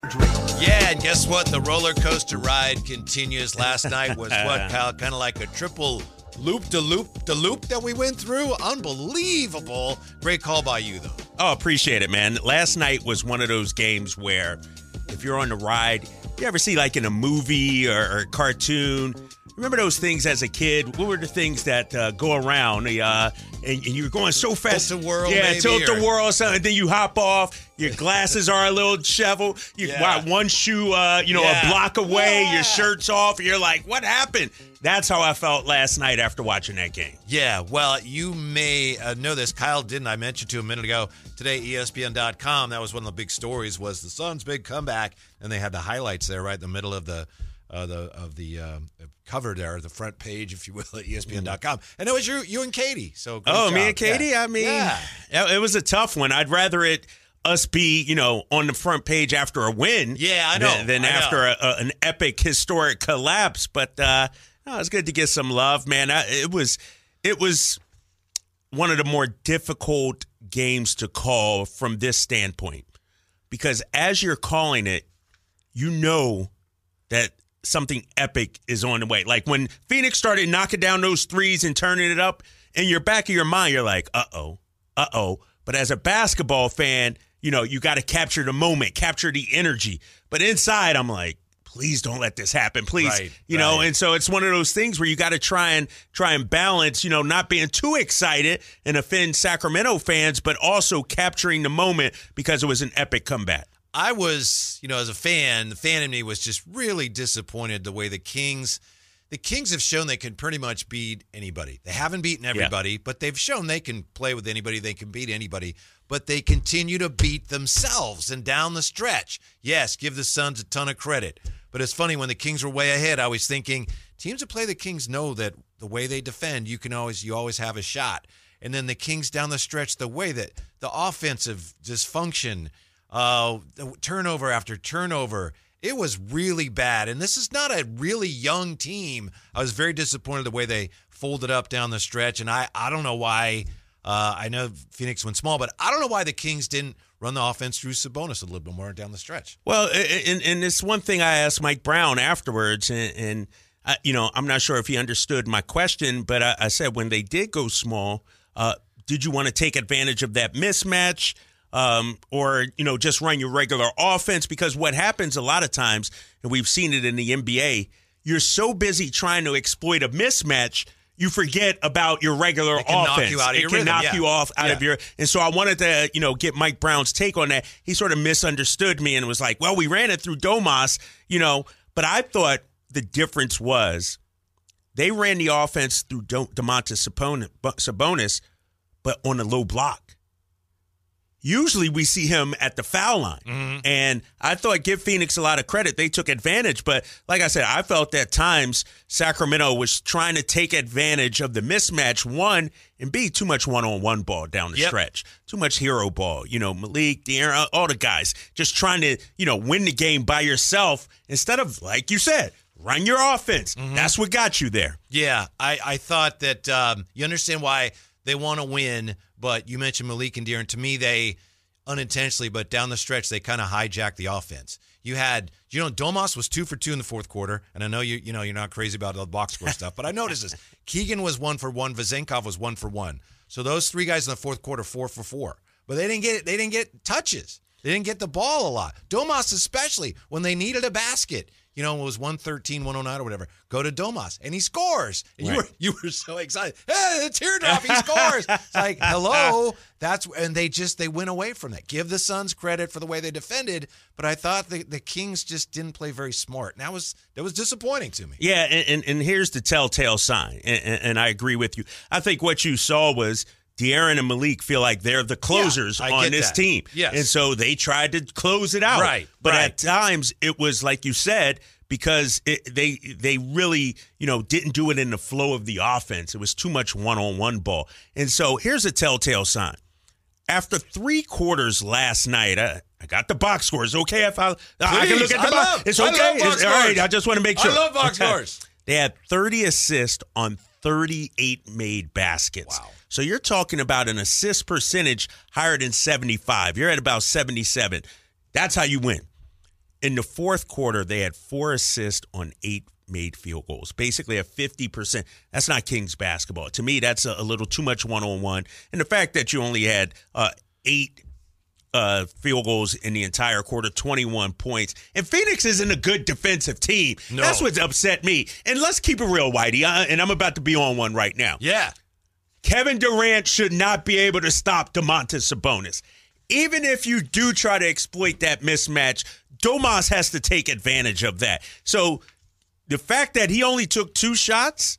Yeah, and guess what? The roller coaster ride continues. Last night was what, pal? Kind of like a triple loop-de-loop that we went through. Unbelievable. Great call by you, though. Oh, appreciate it, man. Last night was one of those games where if you're on the ride, you ever see like in a movie or a cartoon, remember those things as a kid? What were the things that go around? And you're going so fast. Tilt the world, yeah, maybe, tilt the world, something. And then you hop off. Your glasses are a little disheveled. You got one shoe, a block away. Yeah. Your shirt's off. You're like, what happened? That's how I felt last night after watching that game. Yeah, well, you may know this. Kyle didn't. I mentioned to him a minute ago. Today, ESPN.com, that was one of the big stories, was the Suns' big comeback. And they had the highlights there right in the middle of the cover there, the front page, if you will, at ESPN.com. And it was you and Katie. So great job. Me and Katie? Yeah. I mean, it was a tough one. I'd rather us be, on the front page after a win. Yeah, I know. Than after an epic, historic collapse. But it's good to get some love, man. It was one of the more difficult games to call from this standpoint. Because as you're calling it, you know that something epic is on the way. Like when Phoenix started knocking down those threes and turning it up, in your back of your mind, you're like, uh-oh. But as a basketball fan, you got to capture the moment, capture the energy. But inside, I'm like, please don't let this happen, please. Right. And so it's one of those things where you got to try and balance, not being too excited and offend Sacramento fans, but also capturing the moment because it was an epic comeback. I was, as a fan, the fan in me was just really disappointed the way the Kings have shown they can pretty much beat anybody. They haven't beaten everybody, but they've shown they can play with anybody. They can beat anybody, but they continue to beat themselves. And down the stretch, yes, give the Suns a ton of credit. But it's funny, when the Kings were way ahead, I was thinking teams that play the Kings know that the way they defend, you always have a shot. And then the Kings down the stretch, the way that the offensive dysfunction, turnover after turnover, it was really bad. And this is not a really young team. I was very disappointed the way they folded up down the stretch. And I don't know why. I know Phoenix went small, but I don't know why the Kings didn't run the offense through Sabonis a little bit more down the stretch. Well, and it's one thing I asked Mike Brown afterwards, and I'm not sure if he understood my question, but I said when they did go small, did you want to take advantage of that mismatch? Or just run your regular offense? Because what happens a lot of times, and we've seen it in the NBA, you're so busy trying to exploit a mismatch, you forget about your regular offense. Knock you out of your rhythm. Knock you off out of your. And so I wanted to, get Mike Brown's take on that. He sort of misunderstood me and was like, "Well, we ran it through Domas, But I thought the difference was they ran the offense through Domantas Sabonis, but on a low block. Usually we see him at the foul line. Mm-hmm. And I thought, give Phoenix a lot of credit. They took advantage. But like I said, I felt at times Sacramento was trying to take advantage of the mismatch, one, and B, too much one-on-one ball down the stretch. Too much hero ball. Malik, De'Aaron, all the guys just trying to, win the game by yourself instead of, like you said, run your offense. Mm-hmm. That's what got you there. Yeah, I thought that you understand why they want to win, but you mentioned Malik and De'Aaron. To me, they unintentionally, but down the stretch, they kind of hijacked the offense. You had, Domas was 2 for 2 in the fourth quarter, and I know you're not crazy about the box score stuff, but I noticed this. Keegan was 1 for 1. Vezenkov was 1 for 1. So those three guys in the fourth quarter, 4 for 4. But they didn't get touches. They didn't get the ball a lot. Domas especially, when they needed a basket. It was 113, 109 or whatever. Go to Domas, and he scores. And right. you were so excited. Hey, the teardrop, he scores. It's like, hello. And they went away from that. Give the Suns credit for the way they defended, but I thought the Kings just didn't play very smart. And that was disappointing to me. Yeah, and here's the telltale sign, and I agree with you. I think what you saw was De'Aaron and Malik feel like they're the closers on this team. Yes. And so they tried to close it out. Right. But at times it was, like you said, because they really, didn't do it in the flow of the offense. It was too much one-on-one ball. And so here's a telltale sign. After 3 quarters last night, I got the box scores. Okay, if I can look at the box. It's okay. All right, I just want to make sure. I love box scores. They had 30 assists on 38 made baskets. Wow. So you're talking about an assist percentage higher than 75. You're at about 77. That's how you win. In the fourth quarter, they had 4 assists on 8 made field goals, basically a 50%. That's not Kings basketball. To me, that's a little too much one-on-one. And the fact that you only had 8 field goals in the entire quarter, 21 points. And Phoenix isn't a good defensive team. No. That's what's upset me. And let's keep it real, Whitey, and I'm about to be on one right now. Yeah. Kevin Durant should not be able to stop Domantas Sabonis. Even if you do try to exploit that mismatch, Domas has to take advantage of that. So the fact that he only took 2 shots,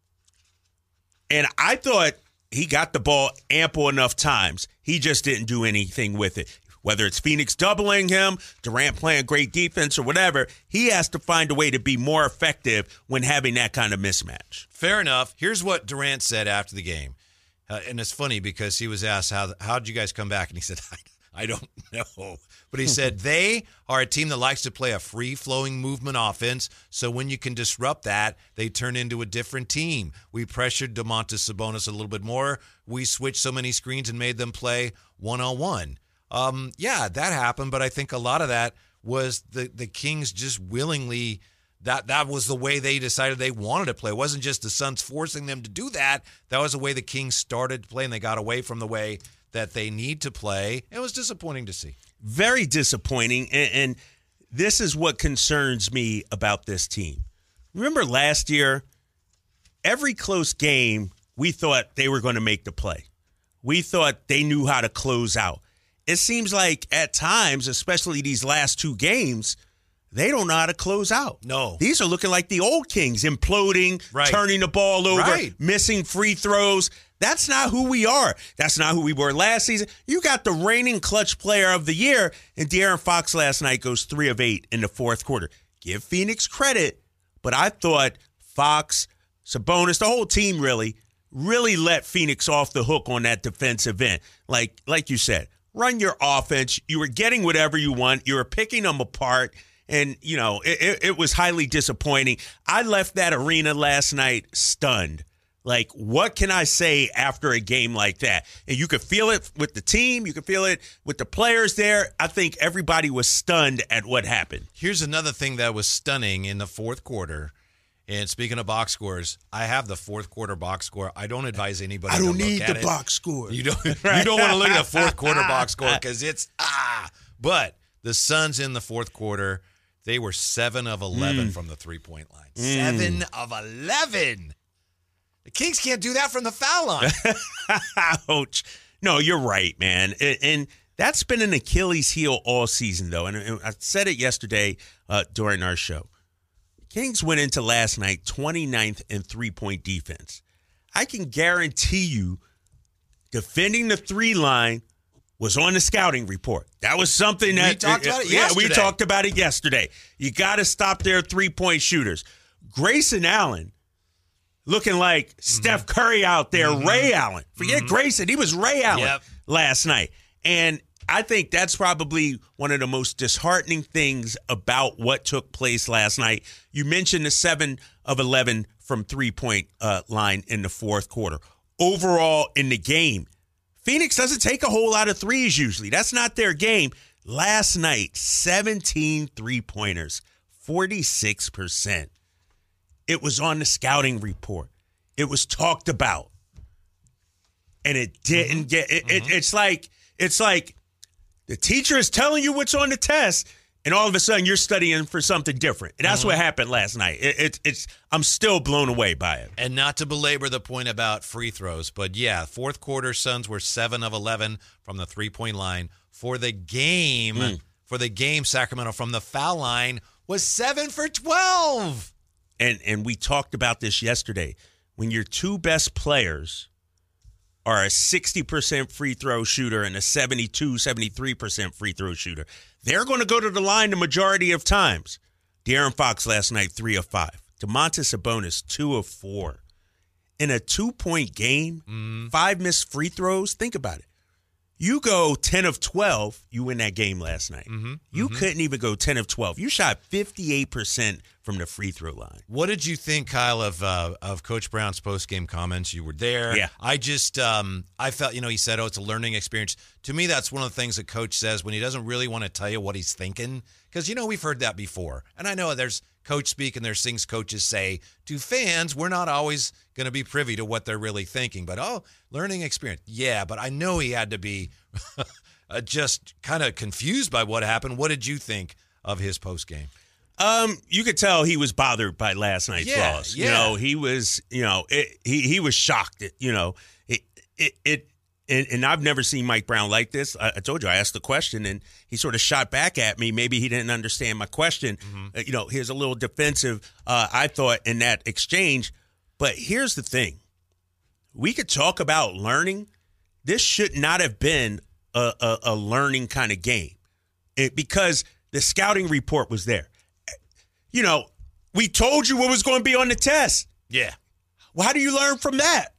and I thought he got the ball ample enough times, he just didn't do anything with it. Whether it's Phoenix doubling him, Durant playing great defense or whatever, he has to find a way to be more effective when having that kind of mismatch. Fair enough. Here's what Durant said after the game. And it's funny because he was asked, how'd you guys come back? And he said, I don't know. But he said, they are a team that likes to play a free-flowing movement offense. So when you can disrupt that, they turn into a different team. We pressured Domantas Sabonis a little bit more. We switched so many screens and made them play one-on-one. Yeah, that happened. But I think a lot of that was the Kings just willingly – That was the way they decided they wanted to play. It wasn't just the Suns forcing them to do that. That was the way the Kings started to play, and they got away from the way that they need to play. It was disappointing to see. Very disappointing, and this is what concerns me about this team. Remember last year, every close game, we thought they were going to make the play. We thought they knew how to close out. It seems like at times, especially these last 2 games, they don't know how to close out. No. These are looking like the old Kings, imploding, Right. turning the ball over, Right. missing free throws. That's not who we are. That's not who we were last season. You got the reigning clutch player of the year, and De'Aaron Fox last night goes 3 of 8 in the fourth quarter. Give Phoenix credit, but I thought Fox, Sabonis, the whole team really let Phoenix off the hook on that defensive end. Like you said, run your offense. You were getting whatever you want. You were picking them apart. And, you know, it was highly disappointing. I left that arena last night stunned. Like, what can I say after a game like that? And you could feel it with the team. You could feel it with the players there. I think everybody was stunned at what happened. Here's another thing that was stunning in the fourth quarter. And speaking of box scores, I have the fourth quarter box score. I don't advise anybody to look at it. I don't need the box score. You don't want to look at the fourth quarter box score because it's But the Suns in the fourth quarter, they were 7 of 11 from the three-point line. 7 of 11. The Kings can't do that from the foul line. Ouch. No, you're right, man. And that's been an Achilles heel all season, though. And I said it yesterday during our show. Kings went into last night 29th in three-point defense. I can guarantee you defending the 3 line was on the scouting report. That was something that we talked about it yesterday. Yeah, we talked about it yesterday. You got to stop their 3-point shooters. Grayson Allen looking like Steph Curry out there, Ray Allen. Forget Grayson. He was Ray Allen last night. And I think that's probably one of the most disheartening things about what took place last night. You mentioned the 7 of 11 from 3-point line in the fourth quarter. Overall in the game, Phoenix doesn't take a whole lot of threes usually. That's not their game. Last night, 17 three-pointers, 46%. It was on the scouting report. It was talked about. And it didn't get it's like the teacher is telling you what's on the test, and all of a sudden you're studying for something different. And that's what happened last night. I'm still blown away by it. And not to belabor the point about free throws, but yeah, fourth quarter Suns were 7 of 11 from the 3-point line. For the game, Sacramento from the foul line was 7 for 12. And we talked about this yesterday. When your 2 best players are a 60% free throw shooter and a 73% free throw shooter, they're going to go to the line the majority of times. De'Aaron Fox last night, 3 of 5. Domantas Sabonis, 2 of 4. In a 2-point game, 5 missed free throws. Think about it. You go 10 of 12, you win that game last night. You couldn't even go 10 of 12. You shot 58% from the free throw line. What did you think, Kyle, of Coach Brown's post-game comments? You were there. Yeah. I just, I felt, he said, it's a learning experience. To me, that's one of the things that Coach says when he doesn't really want to tell you what he's thinking Because, we've heard that before. And I know there's coach speak and there's things coaches say to fans. We're not always going to be privy to what they're really thinking. But, learning experience. Yeah, but I know he had to be just kind of confused by what happened. What did you think of his postgame? You could tell he was bothered by last night's loss. Yeah. He was, he was shocked. And I've never seen Mike Brown like this. I told you, I asked the question, and he sort of shot back at me. Maybe he didn't understand my question. Mm-hmm. He was a little defensive, I thought, in that exchange. But here's the thing. We could talk about learning. This should not have been a learning kind of game because the scouting report was there. We told you what was going to be on the test. Yeah. Well, how do you learn from that?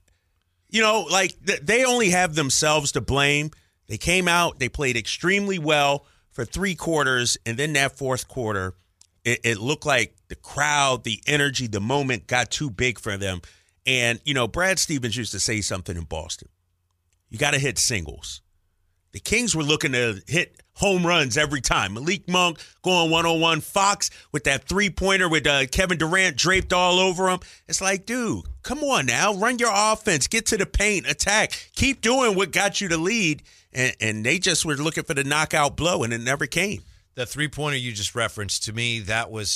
They only have themselves to blame. They came out, they played extremely well for 3 quarters, and then that fourth quarter, it looked like the crowd, the energy, the moment got too big for them. And, Brad Stevens used to say something in Boston. You got to hit singles. The Kings were looking to hit home runs every time. Malik Monk going one-on-one. Fox with that three-pointer with Kevin Durant draped all over him. It's like, dude, come on now. Run your offense. Get to the paint. Attack. Keep doing what got you the lead. And they just were looking for the knockout blow, and it never came. The three-pointer you just referenced, to me, that was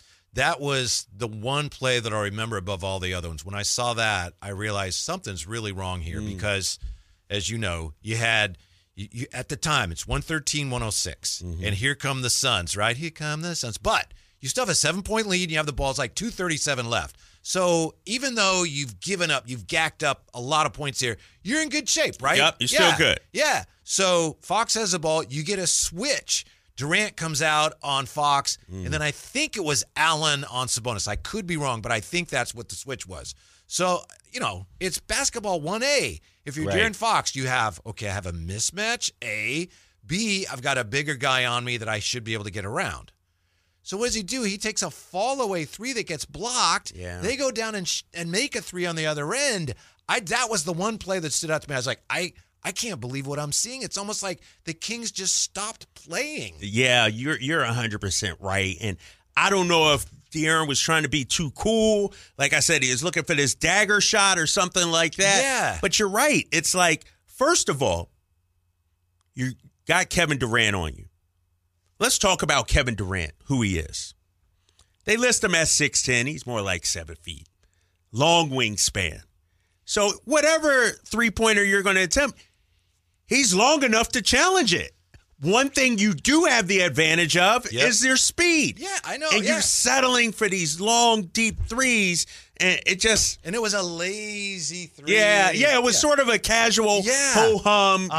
the one play that I remember above all the other ones. When I saw that, I realized something's really wrong here because, as you know, you had – You, at the time, it's 113-106, and here come the Suns, right? Here come the Suns. But you still have a 7-point lead, and you have the ball. It's like 2:37 left. So even though you've given up, you've gacked up a lot of points here, you're in good shape, right? Yep, you're still good. Yeah. So Fox has the ball. You get a switch. Durant comes out on Fox, and then I think it was Allen on Sabonis. I could be wrong, but I think that's what the switch was. So, it's basketball 1A. If you're De'Aaron Fox, you have, I have a mismatch, A. B, I've got a bigger guy on me that I should be able to get around. So what does he do? He takes a fall-away 3 that gets blocked. Yeah. They go down and make a 3 on the other end. That was the one play that stood out to me. I was like, I can't believe what I'm seeing. It's almost like the Kings just stopped playing. Yeah, you're 100% right. And I don't know if De'Aaron was trying to be too cool. Like I said, he was looking for this dagger shot or something like that. Yeah. But you're right. It's like, first of all, you got Kevin Durant on you. Let's talk about Kevin Durant, who he is. They list him as 6'10". He's more like 7 feet. Long wingspan. So whatever three-pointer you're going to attempt, he's long enough to challenge it. One thing you do have the advantage of is their speed. Yeah, I know. And you're settling for these long, deep threes, and it just... And it was a lazy 3. Yeah, it was sort of a casual ho-hum,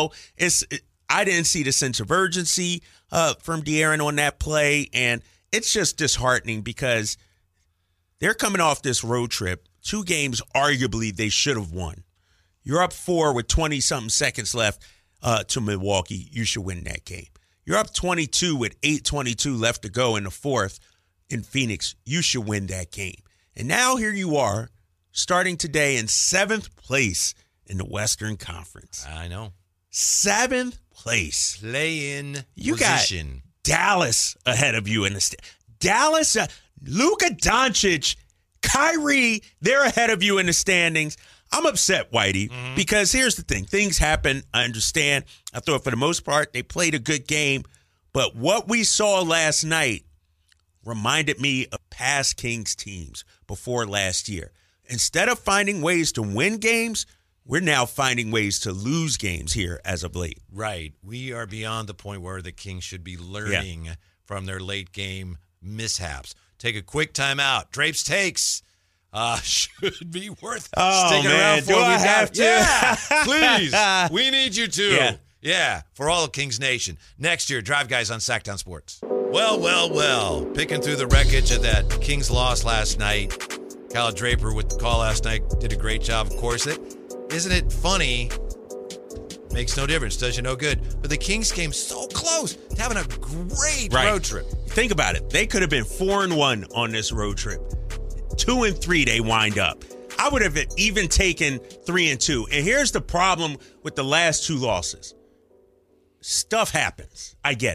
I didn't see the sense of urgency from De'Aaron on that play, and it's just disheartening because they're coming off this road trip, 2 games arguably they should have won. You're up 4 with 20-something seconds left. To Milwaukee, you should win that game. You're up 22 with 8:22 left to go in the fourth in Phoenix. You should win that game. And now here you are, starting today in 7th place in the Western Conference. I know. 7th place. Play-in you position. Got Dallas ahead of you in the Dallas, Luka Doncic, Kyrie, they're ahead of you in the standings. I'm upset, Whitey, because here's the thing. Things happen. I understand. I thought for the most part they played a good game. But what we saw last night reminded me of past Kings teams before last year. Instead of finding ways to win games, we're now finding ways to lose games here as of late. Right. We are beyond the point where the Kings should be learning from their late game mishaps. Take a quick timeout. Drapes Takes. Should be worth sticking around for. Do I have to? Yeah, please. We need you to. Yeah, for all of Kings Nation. Next year, Drive Guys on Sacktown Sports. Well. Picking through the wreckage of that Kings loss last night. Kyle Draper with the call last night did a great job, of course. Isn't it funny? Makes no difference. Does you no good. But the Kings came so close to having a great road trip. Think about it. They could have been 4-1 on this road trip. 2-3 they wind up. I would have even taken 3-2. And here's the problem with the last 2 losses. Stuff happens. I get it.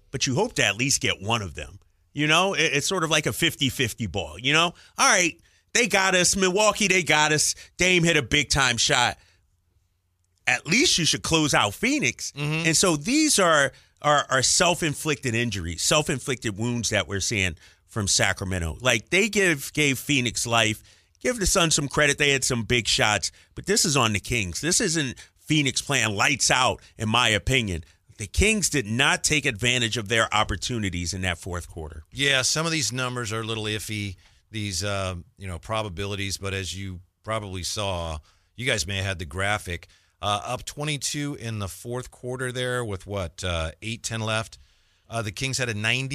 but you hope to at least get one of them. You know, it's sort of like a 50-50 ball, you know? All right, they got us. Milwaukee, they got us. Dame hit a big-time shot. At least you should close out Phoenix. Mm-hmm. And so these are self-inflicted injuries, self-inflicted wounds that we're seeing from Sacramento. Like, they gave Phoenix life. Give the Suns some credit. They had some big shots. But this is on the Kings. This isn't Phoenix playing lights out, in my opinion. The Kings did not take advantage of their opportunities in that fourth quarter. Yeah, some of these numbers are a little iffy, these probabilities. But as you probably saw, you guys may have had the graphic, up 22 in the fourth quarter there with, 8-10 left. The Kings had a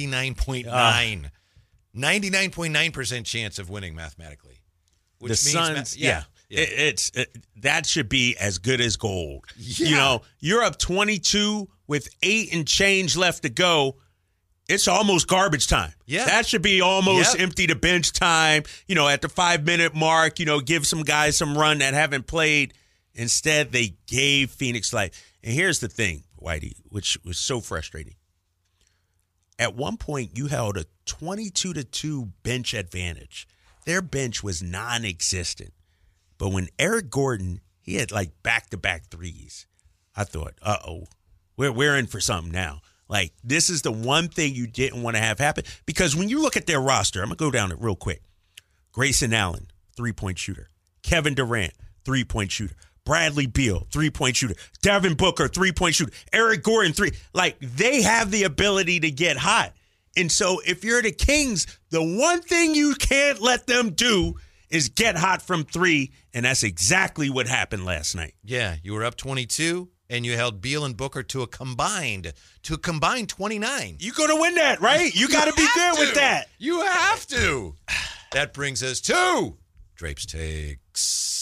99.9% chance of winning mathematically. Which the Suns, that should be as good as gold. Yeah. You know, you're up 22 with 8 and change left to go. It's almost garbage time. Yeah. That should be almost empty to bench time. You know, at the 5-minute mark, you know, give some guys some run that haven't played. Instead, they gave Phoenix life. And here's the thing, Whitey, which was so frustrating. At one point, you held a 22-2 bench advantage. Their bench was non-existent. But when Eric Gordon, he had like back-to-back threes, I thought, we're in for something now. Like, this is the one thing you didn't want to have happen. Because when you look at their roster, I'm going to go down it real quick. Grayson Allen, 3-point shooter. Kevin Durant, 3-point shooter. Bradley Beal, 3-point shooter. Devin Booker, 3-point shooter. Eric Gordon, 3. Like, they have the ability to get hot. And so if you're the Kings, the one thing you can't let them do is get hot from 3, and that's exactly what happened last night. Yeah, you were up 22, and you held Beal and Booker to a combined 29. You're going to win that, right? You got to be good with that. You have to. That brings us to Drapes Takes.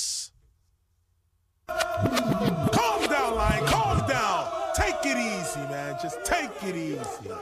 Calm down, Lion. Calm down. Take it easy, man. Just take it easy.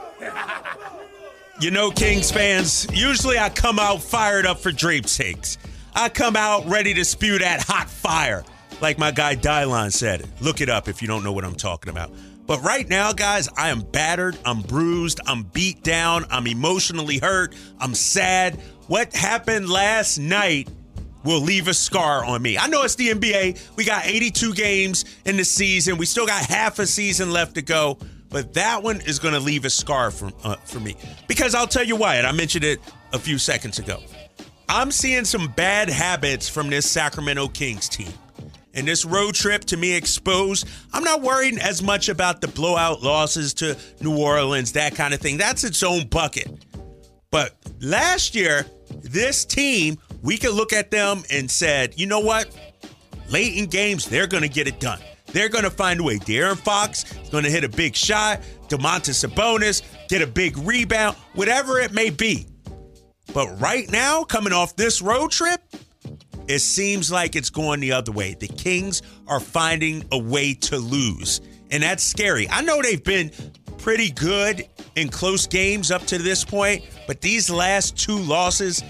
You know, Kings fans, usually I come out fired up for Drapes Takes. I come out ready to spew that hot fire. Like my guy Dylon said. Look it up if you don't know what I'm talking about. But right now, guys, I am battered. I'm bruised. I'm beat down. I'm emotionally hurt. I'm sad. What happened last night will leave a scar on me. I know it's the NBA. We got 82 games in the season. We still got half a season left to go. But that one is going to leave a scar for me. Because I'll tell you why, and I mentioned it a few seconds ago. I'm seeing some bad habits from this Sacramento Kings team. And this road trip, to me, exposed. I'm not worried as much about the blowout losses to New Orleans, that kind of thing. That's its own bucket. But last year, this team, we could look at them and said, you know what? Late in games, they're going to get it done. They're going to find a way. De'Aaron Fox is going to hit a big shot. Domantas Sabonis, get a big rebound, whatever it may be. But right now, coming off this road trip, it seems like it's going the other way. The Kings are finding a way to lose, and that's scary. I know they've been pretty good in close games up to this point, but these last 2 losses,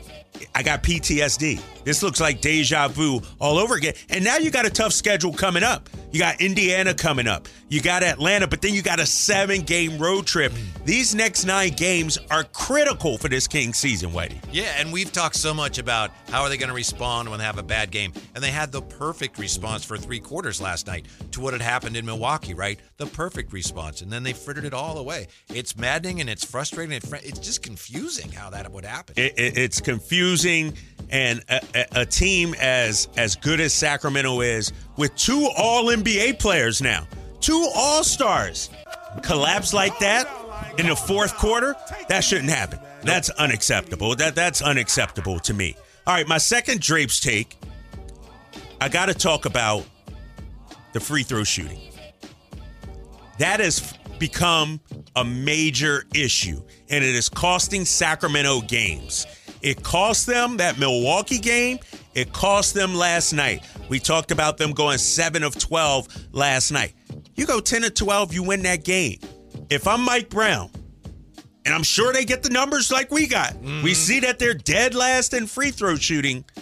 I got PTSD. This looks like deja vu all over again. And now you got a tough schedule coming up. You got Indiana coming up. You got Atlanta, but then you got a 7-game road trip. These next 9 games are critical for this Kings season, Whitey. Yeah, and we've talked so much about how are they going to respond when they have a bad game. And they had the perfect response for 3 quarters last night to what had happened in Milwaukee, right? The perfect response. And then they frittered it all away. It's maddening and it's frustrating. It's just confusing how that would happen. It's confusing. And a team as good as Sacramento is, with 2 All-NBA players now, 2 All-Stars, collapse like that in the fourth quarter, that shouldn't happen. That's unacceptable. That's unacceptable to me. All right, my second Drapes take, I got to talk about the free throw shooting. That has become a major issue, and it is costing Sacramento games. It cost them that Milwaukee game. It cost them last night. We talked about them going 7 of 12 last night. You go 10 of 12, you win that game. If I'm Mike Brown, and I'm sure they get the numbers like we got, we see that they're dead last in free throw shooting.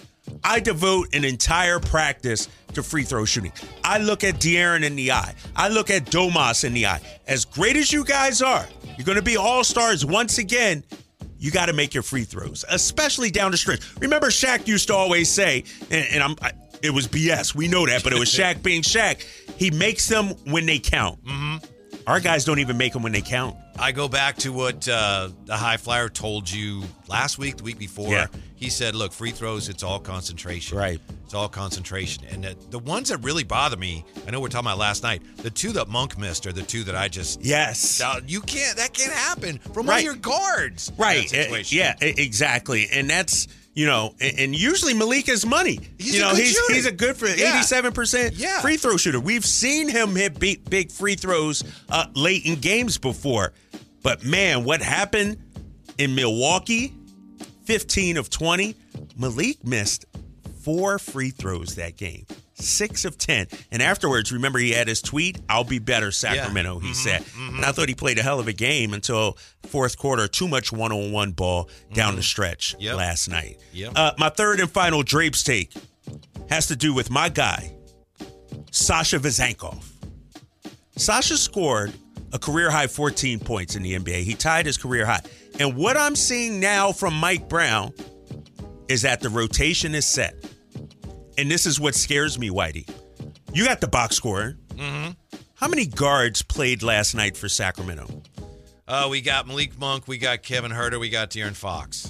I devote an entire practice to free throw shooting. I look at De'Aaron in the eye. I look at Domas in the eye. As great as you guys are, you're going to be all-stars once again. You got to make your free throws, especially down the stretch. Remember, Shaq used to always say, it was BS. We know that, but it was Shaq being Shaq. He makes them when they count. Mm-hmm. Our guys don't even make them when they count. I go back to what the High Flyer told you last week, the week before. Yeah. He said, look, free throws, it's all concentration. Right. It's all concentration. And the ones that really bother me, I know we're talking about last night, the two that Monk missed are the two that I just... Yes. That can't happen from one of your guards. Right. Yeah, exactly. And that's... and usually Malik is money. He's a good for 87% free throw shooter. We've seen him hit big free throws late in games before. But man, what happened in Milwaukee, 15 of 20, Malik missed 4 free throws that game. 6 of 10. And afterwards, remember he had his tweet, "I'll be better, Sacramento," he said. And I thought he played a hell of a game until fourth quarter. Too much one-on-one ball down the stretch last night. Yep. My third and final Drapes take has to do with my guy, Sasha Vezenkov. Sasha scored a career-high 14 points in the NBA. He tied his career high. And what I'm seeing now from Mike Brown is that the rotation is set. And this is what scares me, Whitey. You got the box scorer. Mm-hmm. How many guards played last night for Sacramento? We got Malik Monk, we got Kevin Huerter, we got De'Aaron Fox.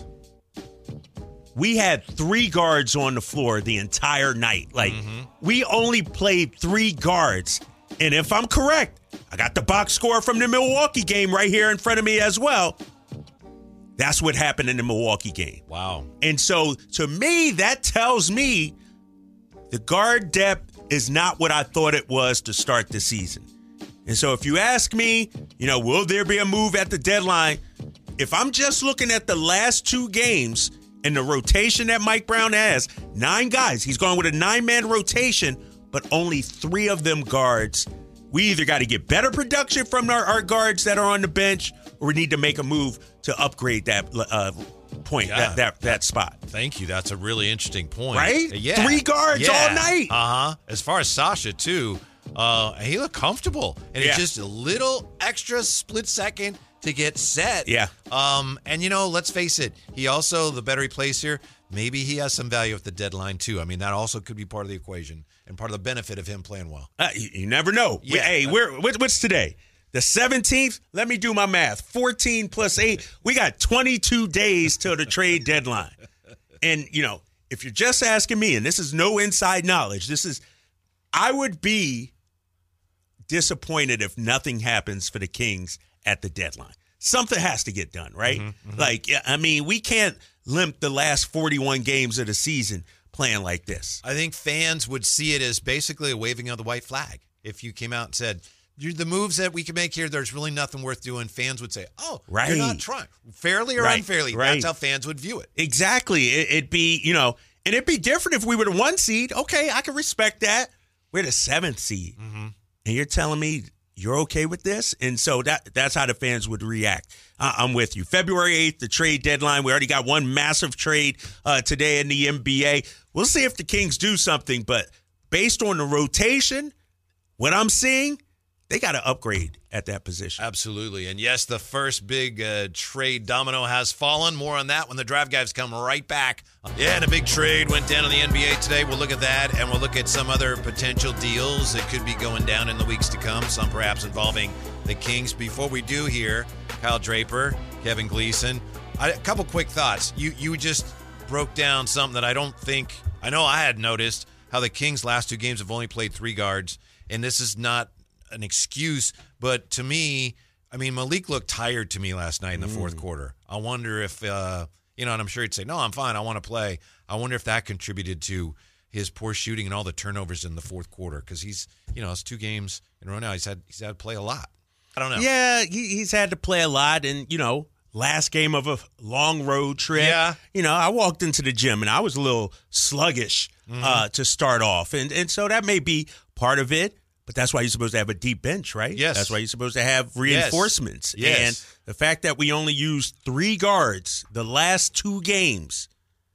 We had 3 guards on the floor the entire night. We only played 3 guards. And if I'm correct, I got the box score from the Milwaukee game right here in front of me as well. That's what happened in the Milwaukee game. Wow. And so, to me, that tells me the guard depth is not what I thought it was to start the season. And so if you ask me, will there be a move at the deadline? If I'm just looking at the last 2 games and the rotation that Mike Brown has, 9 guys. He's going with a 9-man rotation, but only 3 of them guards. We either got to get better production from our guards that are on the bench, or we need to make a move to upgrade that point, that spot. Thank you. That's a really interesting point. Right? Yeah. 3 guards all night. Uh-huh. As far as Sasha, too, he looked comfortable. And it's just a little extra split second to get set. Yeah. And, let's face it, he also, the better he plays here, maybe he has some value at the deadline, too. I mean, that also could be part of the equation and part of the benefit of him playing well. You never know. Yeah. Hey, what's today? The 17th? Let me do my math. 14 plus 8. We got 22 days till the trade deadline. And, if you're just asking me, and this is no inside knowledge, I would be disappointed if nothing happens for the Kings at the deadline. Something has to get done, right? Mm-hmm. We can't limp the last 41 games of the season playing like this. I think fans would see it as basically a waving of the white flag. If you came out and said, the moves that we can make here, there's really nothing worth doing, fans would say, right. You're not trying. Fairly or unfairly. Right. That's how fans would view it. Exactly. It'd be, and it'd be different if we were the 1 seed. Okay, I can respect that. We're the 7th seed. Mm-hmm. And you're telling me you're okay with this? And so that's how the fans would react. I'm with you. February 8th, the trade deadline. We already got one massive trade today in the NBA. We'll see if the Kings do something, but based on the rotation, what I'm seeing, they got to upgrade at that position. Absolutely. And yes, the first big trade domino has fallen. More on that when the Drive Guys come right back. Yeah, and a big trade went down in the NBA today. We'll look at that, and we'll look at some other potential deals that could be going down in the weeks to come, some perhaps involving the Kings. Before we do here, Kyle Draper, Kevin Gleason, a couple quick thoughts. You just broke down something that I know I had noticed, how the Kings' last 2 games have only played 3 guards, and this is not an excuse, but to me, Malik looked tired to me last night in the fourth quarter. I wonder if, and I'm sure he'd say, no, I'm fine, I want to play. I wonder if that contributed to his poor shooting and all the turnovers in the fourth quarter, because he's, it's 2 games in a row now. He's had to play a lot. I don't know. Yeah, he's had to play a lot, and, last game of a long road trip. Yeah. I walked into the gym, and I was a little sluggish to start off, and so that may be part of it. But that's why you're supposed to have a deep bench, right? Yes. That's why you're supposed to have reinforcements. Yes. And the fact that we only used 3 guards the last 2 games,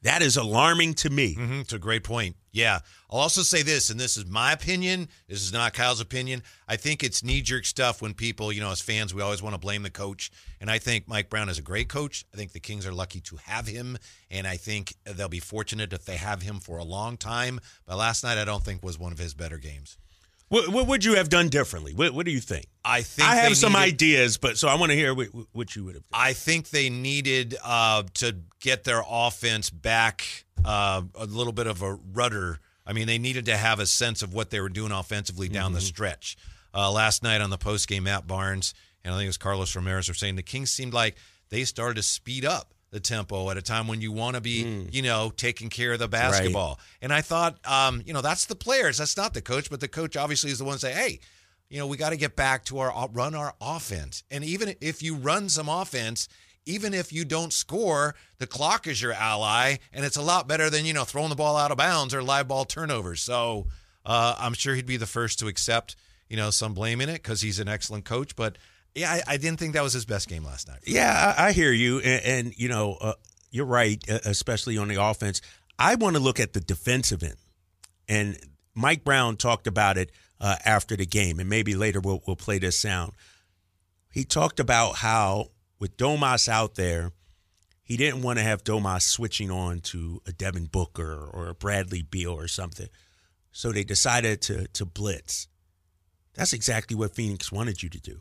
That is alarming to me. Mm-hmm. It's a great point. Yeah. I'll also say this, and this is my opinion. This is not Kyle's opinion. I think it's knee-jerk stuff when people, as fans, we always want to blame the coach. And I think Mike Brown is a great coach. I think the Kings are lucky to have him. And I think they'll be fortunate if they have him for a long time. But last night, I don't think was one of his better games. What would you have done differently? What do you think? I have some ideas, but so I want to hear what you would have done. I think they needed to get their offense back a little bit of a rudder. I mean, they needed to have a sense of what they were doing offensively down the stretch. Last night on the postgame, Matt Barnes and I think it was Carlos Ramirez were saying the Kings seemed like they started to speed up the tempo at a time when you want to be, taking care of the basketball. Right. And I thought, that's the players. That's not the coach, but the coach obviously is the one to say, hey, we got to get back to run our offense. And even if you run some offense, even if you don't score, the clock is your ally, and it's a lot better than, throwing the ball out of bounds or live ball turnovers. So I'm sure he'd be the first to accept, some blame in it because he's an excellent coach. But, yeah, I didn't think that was his best game last night. Yeah, I hear you. And you're right, especially on the offense. I want to look at the defensive end. And Mike Brown talked about it after the game, and maybe later we'll play this sound. He talked about how with Domas out there, he didn't want to have Domas switching on to a Devin Booker or a Bradley Beal or something. So they decided to blitz. That's exactly what Phoenix wanted you to do.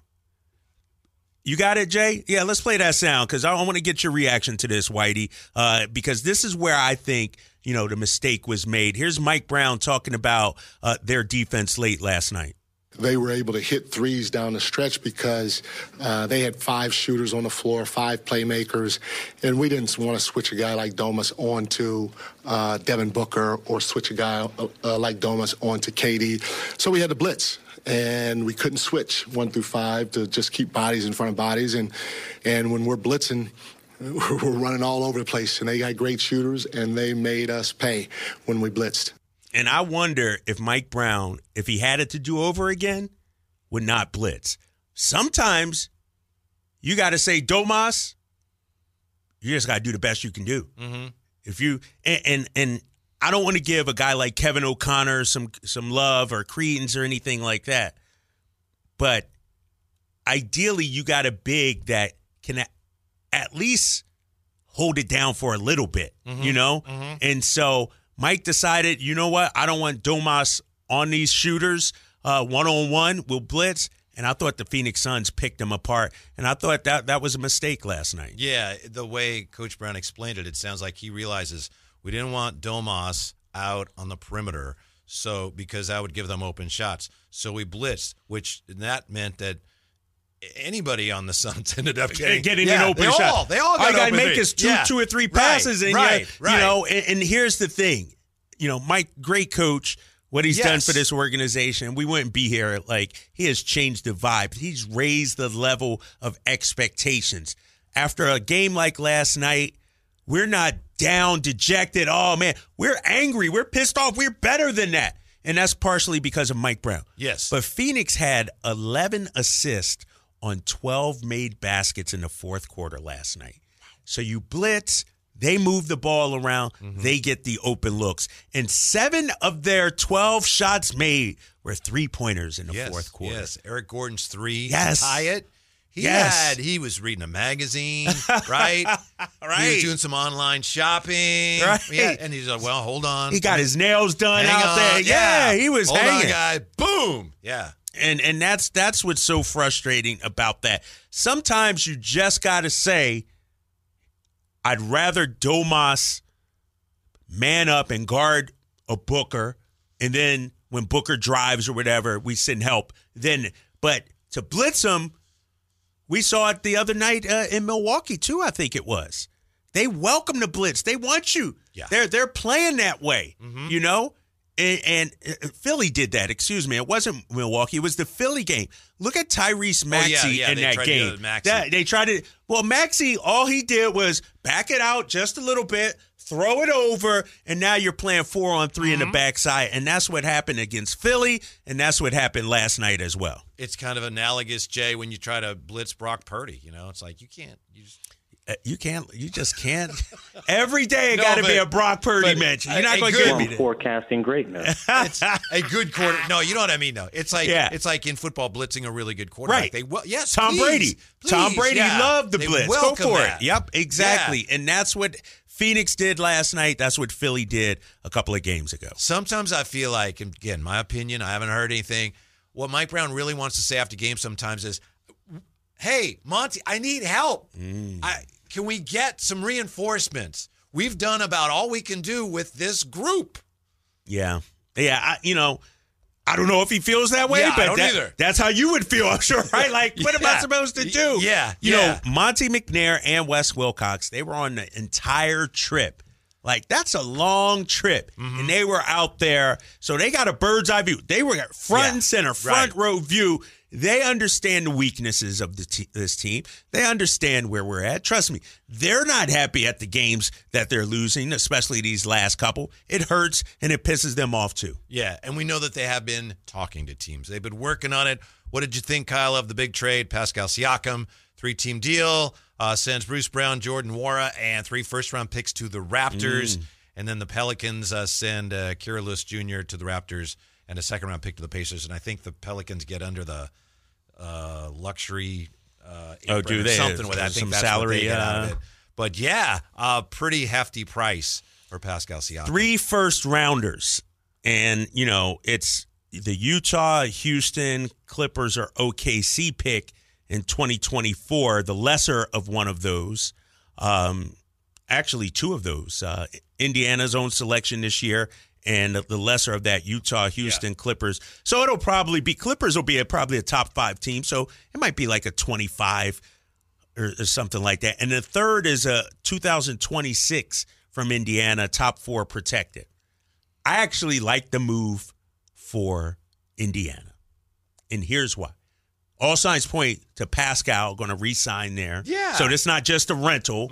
You got it, Jay? Yeah, let's play that sound because I want to get your reaction to this, Whitey, because this is where I think, the mistake was made. Here's Mike Brown talking about their defense late last night. They were able to hit threes down the stretch because they had 5 shooters on the floor, 5 playmakers, and we didn't want to switch a guy like Domas on to Devin Booker or switch a guy like Domas on to KD. So we had to blitz, and we couldn't switch 1 through 5 to just keep bodies in front of bodies. And when we're blitzing, we're running all over the place, and they got great shooters, and they made us pay when we blitzed. And I wonder if Mike Brown, if he had it to do over again, would not blitz. Sometimes you got to say, Domas, you just got to do the best you can do. Mm-hmm. If you and I don't want to give a guy like Kevin O'Connor some love or credence or anything like that, but ideally you got a big that can at least hold it down for a little bit, Mm-hmm. And so Mike decided, you know what? I don't want Domas on these shooters one-on-one. We'll blitz. And I thought the Phoenix Suns picked them apart. And I thought that was a mistake last night. Yeah, the way Coach Brown explained it, it sounds like he realizes we didn't want Domas out on the perimeter because that would give them open shots. So we blitzed, which that meant that anybody on the Suns ended up getting an open shot. They all got open. All you got to make is two or three passes. Right. And here's the thing. Mike, great coach, what he's done for this organization. We wouldn't be here. He has changed the vibe. He's raised the level of expectations. After a game like last night, we're not down, dejected. Oh, man, we're angry. We're pissed off. We're better than that. And that's partially because of Mike Brown. Yes. But Phoenix had 11 assists on 12 made baskets in the fourth quarter last night. So you blitz, they move the ball around, they get the open looks. And 7 of their 12 shots made were three-pointers in the fourth quarter. Yes, Eric Gordon's 3 to tie it. He was reading a magazine, right? Right. He was doing some online shopping. Right. Yeah, and he's like, well, hold on. He got his nails done out there. Yeah, he was hold hanging. On, guy. Boom. Yeah. And that's what's so frustrating about that. Sometimes you just got to say, I'd rather Domas man up and guard a Booker, and then when Booker drives or whatever, we send help. But to blitz him, we saw it the other night in Milwaukee too, I think it was. They welcome the blitz. They want you. Yeah. They're playing that way, And Philly did that. Excuse me. It wasn't Milwaukee. It was the Philly game. Look at Tyrese Maxey in that game. They tried to. Well, Maxey, all he did was back it out just a little bit, throw it over, and now you're playing 4-on-3 in the backside. And that's what happened against Philly, and that's what happened last night as well. It's kind of analogous, Jay, when you try to blitz Brock Purdy. It's like you can't. You just can't. Every day got to be a Brock Purdy mention. You're not going to give me that. Forecasting greatness. It's a good quarter. No, you know what I mean, though. It's like in football blitzing a really good quarterback. Right. Yes, Tom Brady. Tom Brady loved the They blitz. Go welcome for that. it. Yep, exactly. And that's what Phoenix did last night. That's what Philly did a couple of games ago. Sometimes I feel like, again, my opinion, I haven't heard anything. What Mike Brown really wants to say after games sometimes is, hey, Monty, I need help. Can we get some reinforcements? We've done about all we can do with this group. Yeah. I don't know if he feels that way, but I don't either. That's how you would feel, I'm sure, right? Like, what am I supposed to do? You know, Monty McNair and Wes Wilcox, they were on the entire trip. Like, that's a long trip. And they were out there, so they got a bird's eye view. They were front and center, front row view. They understand the weaknesses of this team. They understand where we're at. Trust me, they're not happy at the games that they're losing, especially these last couple. It hurts, and it pisses them off, too. Yeah, and we know that they have been talking to teams. They've been working on it. What did you think, Kyle, of the big trade? Pascal Siakam, 3-team deal, sends Bruce Brown, Jordan Nwora, and 3 first-round picks to the Raptors. And then the Pelicans send Kira Lewis Jr. to the Raptors and a second-round pick to the Pacers. And I think the Pelicans get under the luxury do they? something with that. I think some that's salary, what they get out of it. But, yeah, a pretty hefty price for Pascal Siakam. 3 first-rounders. And, you know, it's the Utah, Houston, Clippers, or OKC pick in 2024, the lesser of one of those. Actually, 2 of those. Indiana's own selection this year, and the lesser of that, Utah, Houston, Clippers. So it'll probably be, Clippers will be probably a top 5 team, so it might be like a 25 or something like that. And the third is a 2026 from Indiana, top 4 protected. I actually like the move for Indiana, and here's why. All signs point to Pascal going to re-sign there. Yeah. So it's not just a rental.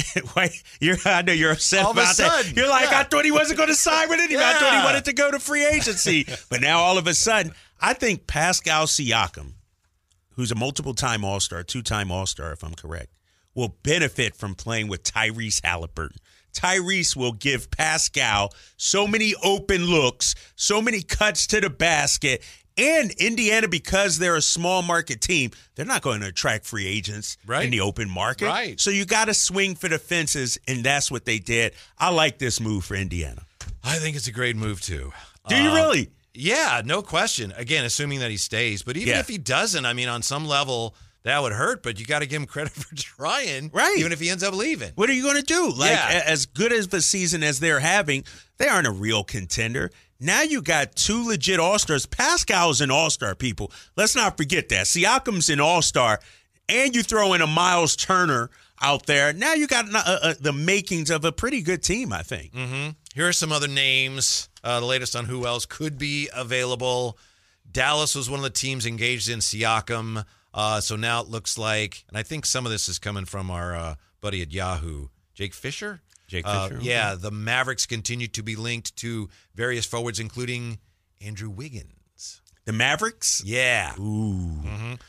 I know you're upset All of a about that. sudden, You're like, I thought he wasn't going to sign with anybody. I thought he wanted to go to free agency. But now all of a sudden, I think Pascal Siakam, who's a multiple-time All-Star, 2-time All-Star if I'm correct, will benefit from playing with Tyrese Halliburton. Tyrese will give Pascal so many open looks, so many cuts to the basket. And Indiana, because they're a small market team, they're not going to attract free agents in the open market. Right. So you got to swing for the fences, and that's what they did. I like this move for Indiana. I think it's a great move, too. Do you really? Yeah, no question. Again, assuming that he stays. But even if he doesn't, I mean, on some level, that would hurt. But you got to give him credit for trying, even if he ends up leaving. What are you going to do? As good as the season as they're having, they aren't a real contender. Now you got 2 legit All-Stars. Pascal's an All-Star, people. Let's not forget that. Siakam's an All-Star, and you throw in a Miles Turner out there. Now you got the makings of a pretty good team, I think. Here are some other names. The latest on who else could be available. Dallas was one of the teams engaged in Siakam. So now it looks like, and I think some of this is coming from our buddy at Yahoo, Jake Fisher. Yeah, the Mavericks continue to be linked to various forwards, including Andrew Wiggins. The Mavericks? Yeah. Ooh.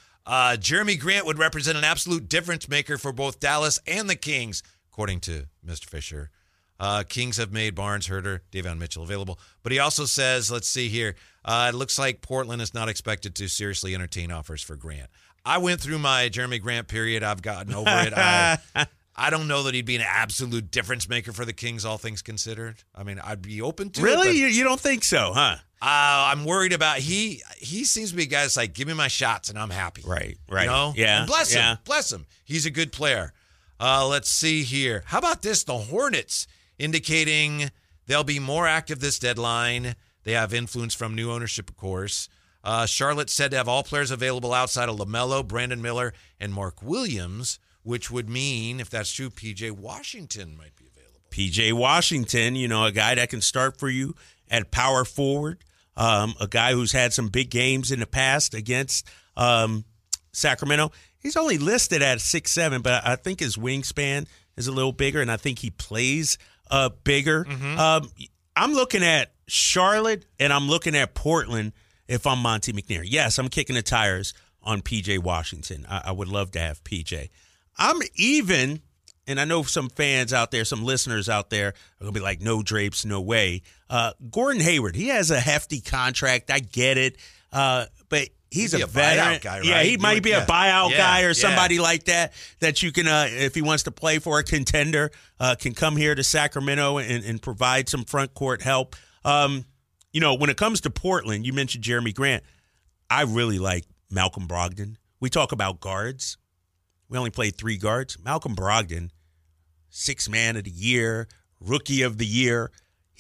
Jeremy Grant would represent an absolute difference maker for both Dallas and the Kings, according to Mr. Fisher. Kings have made Barnes, Herter, Davion Mitchell available. But he also says, let's see here, it looks like Portland is not expected to seriously entertain offers for Grant. I went through my Jeremy Grant period. I've gotten over it. I don't know that he'd be an absolute difference maker for the Kings, all things considered. I mean, I'd be open to it. Really? You don't think so, huh? I'm worried about he seems to be a guy that's like, give me my shots and I'm happy. Right. You know? Yeah. And bless him. He's a good player. Let's see here. How about this? The Hornets indicating they'll be more active this deadline. They have influence from new ownership, of course. Charlotte said to have all players available outside of LaMelo, Brandon Miller, and Mark Williams, which would mean, if that's true, P.J. Washington might be available. P.J. Washington, a guy that can start for you at power forward, a guy who's had some big games in the past against Sacramento. He's only listed at 6'7", but I think his wingspan is a little bigger, and I think he plays bigger. I'm looking at Charlotte, and I'm looking at Portland if I'm Monty McNair. Yes, I'm kicking the tires on P.J. Washington. I would love to have P.J. I'm even and I know some fans out there, some listeners out there are going to be like, no Drapes, no way. Gordon Hayward, he has a hefty contract. I get it. But he's a veteran buyout guy, right? Yeah, he might be a buyout guy or somebody yeah. like that you can, if he wants to play for a contender, can come here to Sacramento and provide some front court help. When it comes to Portland, you mentioned Jeremy Grant. I really like Malcolm Brogdon. We talk about guards. We only played 3 guards. Malcolm Brogdon, 6th man of the year, rookie of the year,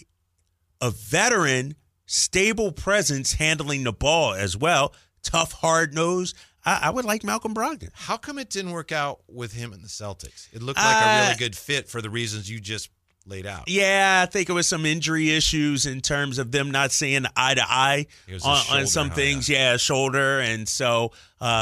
a veteran, stable presence handling the ball as well. Tough, hard nose. I would like Malcolm Brogdon. How come it didn't work out with him in the Celtics? It looked like a really good fit for the reasons you just laid out. Yeah, I think it was some injury issues in terms of them not seeing eye to eye on some things. Yeah, shoulder. And so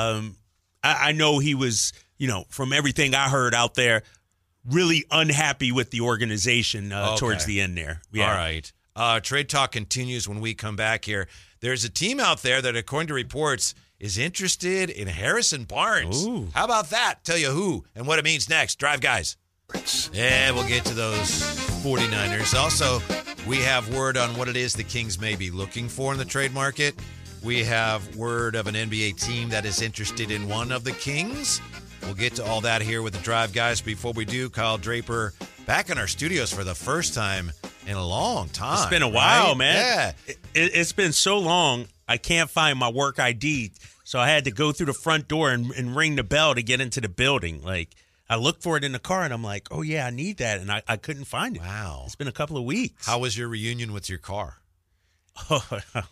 I know he was, from everything I heard out there, really unhappy with the organization towards the end there. Yeah. All right. Trade talk continues when we come back here. There's a team out there that, according to reports, is interested in Harrison Barnes. Ooh. How about that? Tell you who and what it means next. Drive, guys. Yeah, we'll get to those 49ers. Also, we have word on what it is the Kings may be looking for in the trade market. We have word of an NBA team that is interested in one of the Kings. We'll get to all that here with the Drive Guys. Before we do, Kyle Draper back in our studios for the first time in a long time. It's been a while, right? man. Yeah. It's been so long, I can't find my work ID, so I had to go through the front door and ring the bell to get into the building. Like, I looked for it in the car, and I'm like, oh, yeah, I need that, and I couldn't find it. Wow. It's been a couple of weeks. How was your reunion with your car? Oh,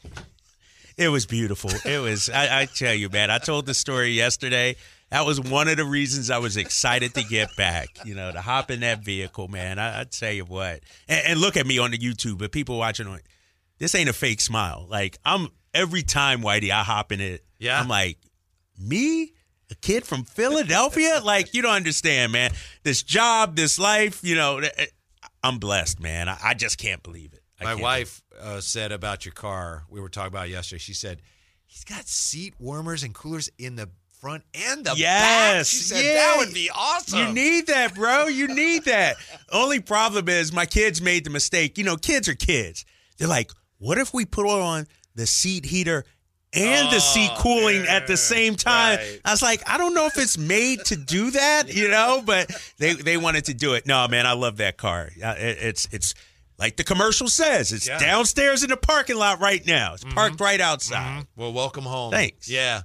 it was beautiful. It was, I tell you, man, I told the story yesterday. That was one of the reasons I was excited to get back, to hop in that vehicle, man. I tell you what. And look at me on the YouTube, but people watching on this ain't a fake smile. Like, every time, Whitey, I hop in it, yeah. I'm like, me? A kid from Philadelphia? Like, you don't understand, man. This job, this life, I'm blessed, man. I just can't believe it. My wife said about your car, we were talking about it yesterday, she said, he's got seat warmers and coolers in the front and the back. She said, that would be awesome. You need that, bro. You need that. Only problem is my kids made the mistake. Kids are kids. They're like, what if we put on the seat heater and the seat cooling at the same time? Right. I was like, I don't know if it's made to do that, but they wanted to do it. No, man, I love that car. It's like the commercial says, it's downstairs in the parking lot right now. It's parked right outside. Mm-hmm. Well, welcome home. Thanks. Yeah.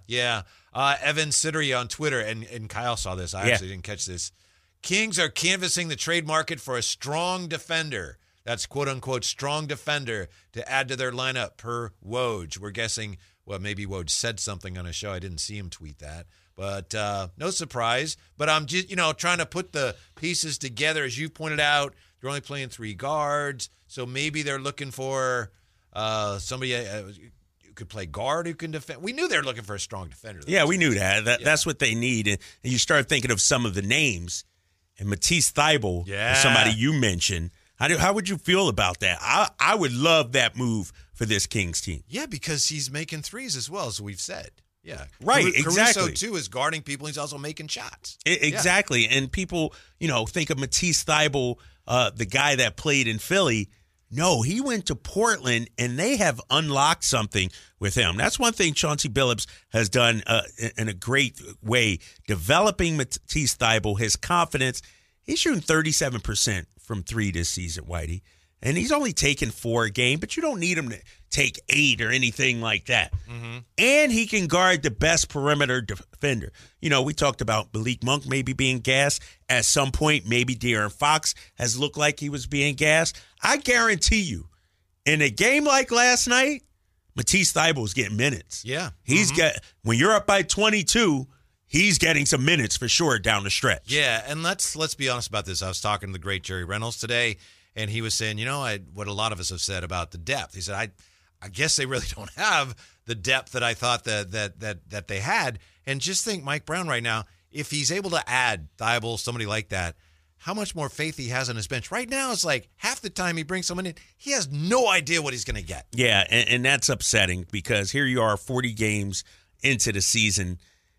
Evan Siddery on Twitter, and Kyle saw this. I actually didn't catch this. Kings are canvassing the trade market for a strong defender. That's quote-unquote strong defender to add to their lineup per Woj. We're guessing, well, maybe Woj said something on a show. I didn't see him tweet that. But no surprise. But I'm just, trying to put the pieces together. As you pointed out, they're only playing 3 guards. So maybe they're looking for somebody who could play guard, who can defend. We knew they were looking for a strong defender. Yeah, we knew that. That's what they need. And you start thinking of some of the names. And Matisse Thybulle, somebody you mentioned. How would you feel about that? I would love that move for this Kings team. Yeah, because he's making threes as well, as we've said. Yeah. Right, exactly. Caruso, too, is guarding people. He's also making shots. Exactly. Yeah. And people, think of Matisse Thybulle, the guy that played in Philly. No, he went to Portland, and they have unlocked something with him. That's one thing Chauncey Billups has done in a great way, developing Matisse Thybulle, his confidence. He's shooting 37% from 3 this season, Whitey. And he's only taken 4 a game, but you don't need him to take 8 or anything like that. Mm-hmm. And he can guard the best perimeter defender. We talked about Malik Monk maybe being gassed. At some point, maybe De'Aaron Fox has looked like he was being gassed. I guarantee you, in a game like last night, Matisse Thybulle's getting minutes. Yeah. He's when you're up by 22, he's getting some minutes for sure down the stretch. Yeah, and let's be honest about this. I was talking to the great Jerry Reynolds today, and he was saying, what a lot of us have said about the depth. He said, I guess they really don't have the depth that I thought that they had. And just think, Mike Brown right now, if he's able to add Thybulle, somebody like that, how much more faith he has on his bench. Right now, it's like half the time he brings someone in, he has no idea what he's going to get. Yeah, and that's upsetting because here you are 40 games into the season.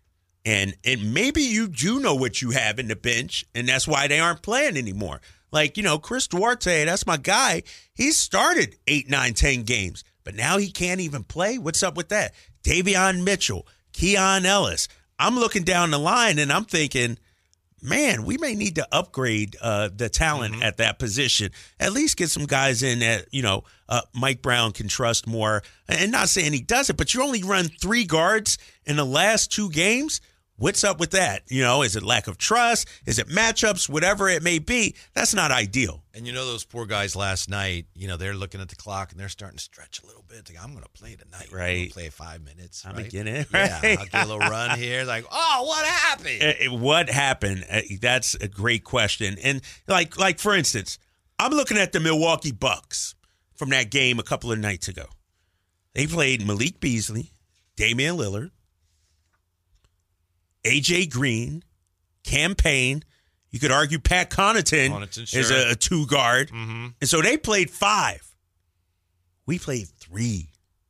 And maybe you do know what you have in the bench, and that's why they aren't playing anymore. Like, Chris Duarte, that's my guy. He started 8, 9, 10 games, but now he can't even play. What's up with that? Davion Mitchell, Keon Ellis. I'm looking down the line, and I'm thinking, man, we may need to upgrade the talent at that position. At least get some guys in that, Mike Brown can trust more. And not saying he doesn't, but you only run 3 guards in the last 2 games. What's up with that? Is it lack of trust? Is it matchups? Whatever it may be, that's not ideal. And those poor guys last night, they're looking at the clock and they're starting to stretch a little bit. Like, I'm going to play tonight. Right. I'm going to play 5 minutes. I'm right? beginning. Yeah, Right. I'll get a little run here. Like, what happened? What happened? That's a great question. And like for instance, I'm looking at the Milwaukee Bucks from that game a couple of nights ago. They played Malik Beasley, Damian Lillard, A.J. Green, Cam Payne. You could argue Pat Connaughton sure. is a 2-guard. Mm-hmm. And so they played 5. We played 3.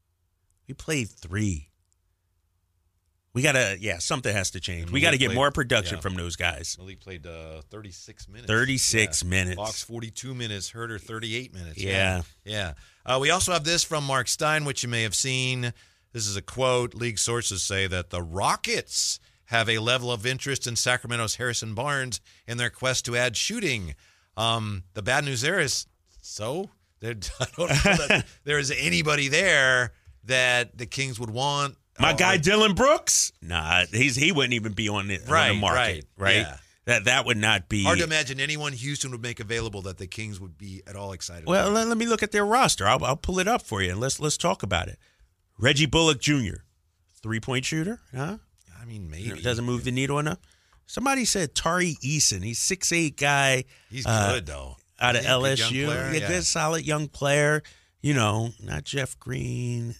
We got to, something has to change. We got to get more production from those guys. Malik played 36 minutes. 36 minutes. Fox 42 minutes. Herder 38 minutes. Yeah. We also have this from Mark Stein, which you may have seen. This is a quote. League sources say that the Rockets have a level of interest in Sacramento's Harrison Barnes in their quest to add shooting. The bad news there is, I don't know that there is anybody there that the Kings would want. My guy Dylan Brooks? Nah, he wouldn't even be on the market, right? Yeah. That would not be hard to imagine anyone Houston would make available that the Kings would be at all excited Well, about. let me look at their roster. I'll pull it up for you and let's talk about it. Reggie Bullock Jr., 3-point shooter, huh? I mean, maybe. Doesn't move the needle enough. Somebody said Tari Eason. He's 6'8" guy. He's good, though. Out of Good LSU. young player, Yeah, good, solid young player. Not Jeff Green.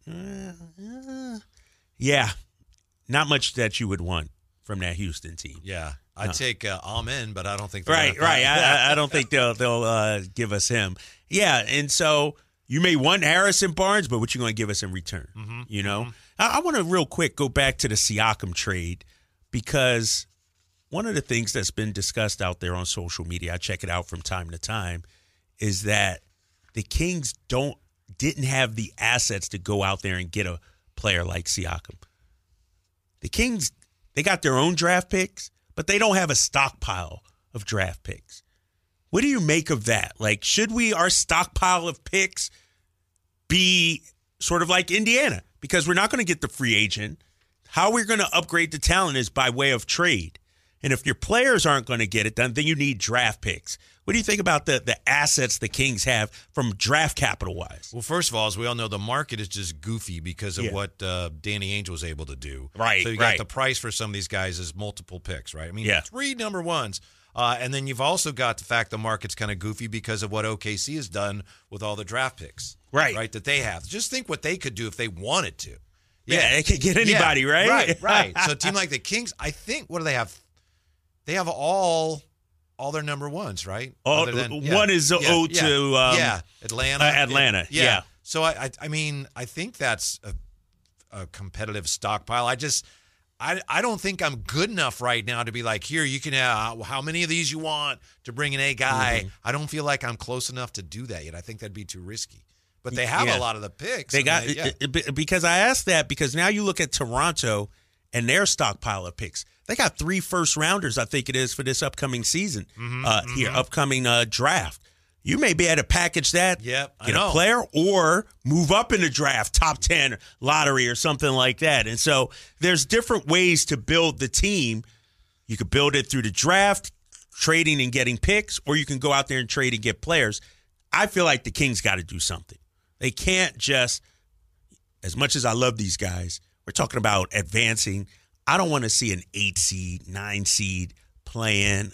Yeah, not much that you would want from that Houston team. Yeah. I'd take Amen, but I don't think Right. I don't think they'll give us him. Yeah, and so you may want Harrison Barnes, but what you going to give us in return? Mm-hmm. I want to real quick go back to the Siakam trade because one of the things that's been discussed out there on social media, I check it out from time to time, is that the Kings didn't have the assets to go out there and get a player like Siakam. The Kings, they got their own draft picks, but they don't have a stockpile of draft picks. What do you make of that? Like, should our stockpile of picks be sort of like Indiana? Because we're not going to get the free agent. How we're going to upgrade the talent is by way of trade. And if your players aren't going to get it done, then you need draft picks. What do you think about the assets the Kings have from draft capital-wise? Well, first of all, as we all know, the market is just goofy because of what Danny Ainge was able to do. Right, So you got the price for some of these guys is multiple picks, right? I mean, 3 number ones. And then you've also got the fact the market's kind of goofy because of what OKC has done with all the draft picks. Right, that they have. Just think what they could do if they wanted to. Yeah, they could get anybody, right? Right. So a team like the Kings, I think, what do they have? They have all their number ones, right? One is owed to Atlanta. Atlanta, yeah. So I mean, I think that's a competitive stockpile. I don't think I'm good enough right now to be like, here, you can have how many of these you want to bring in a guy. Mm-hmm. I don't feel like I'm close enough to do that yet. I think that'd be too risky. But they have a lot of the picks. Because I asked that because now you look at Toronto and their stockpile of picks. They got 3 first-rounders, I think it is, for this upcoming season, upcoming draft. You may be able to package that, get a player, or move up in the draft, top 10 lottery or something like that. And so there's different ways to build the team. You could build it through the draft, trading and getting picks, or you can go out there and trade and get players. I feel like the Kings got to do something. They can't just, as much as I love these guys, we're talking about advancing. I don't want to see an 8 seed, 9 seed playing.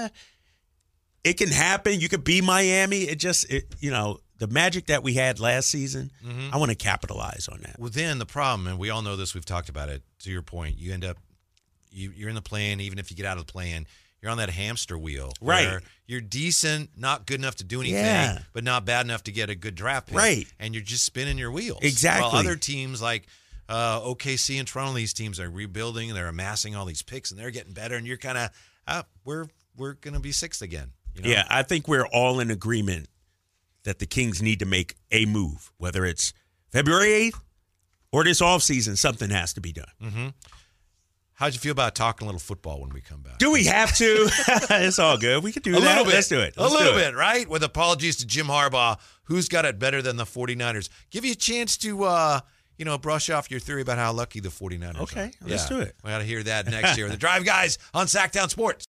It can happen. You could be Miami. The magic that we had last season, I want to capitalize on that. Well, then the problem, and we all know this, we've talked about it, to your point, you end up, you're in the play-in, even if you get out of the play-in, you're on that hamster wheel. Right. Where you're decent, not good enough to do anything, but not bad enough to get a good draft pick. Right. And you're just spinning your wheels. Exactly. While other teams like OKC and Toronto, these teams are rebuilding, and they're amassing all these picks, and they're getting better, and you're kind of, we're going to be sixth again. You know? Yeah, I think we're all in agreement that the Kings need to make a move, whether it's February 8th or this offseason, something has to be done. Mm-hmm. How'd you feel about talking a little football when we come back? Do we have to? It's all good. We can do that. Little bit. Let's do it. A little bit, right? With apologies to Jim Harbaugh, who's got it better than the 49ers. Give you a chance to, brush off your theory about how lucky the 49ers are. Okay, let's do it. We got to hear that next year. The Drive Guys on Sacktown Sports.